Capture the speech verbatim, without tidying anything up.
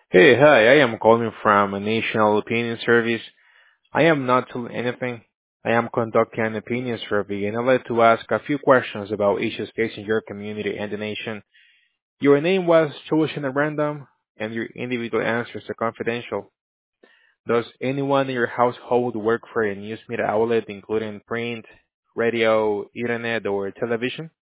Hey, hi, I am calling from a national opinion service. I am not telling anything. I am conducting an opinion survey and I'd like to ask a few questions about issues facing your community and the nation. Your name was chosen at random and your individual answers are confidential. Does anyone in your household work for a news media outlet including print, radio, internet, or television?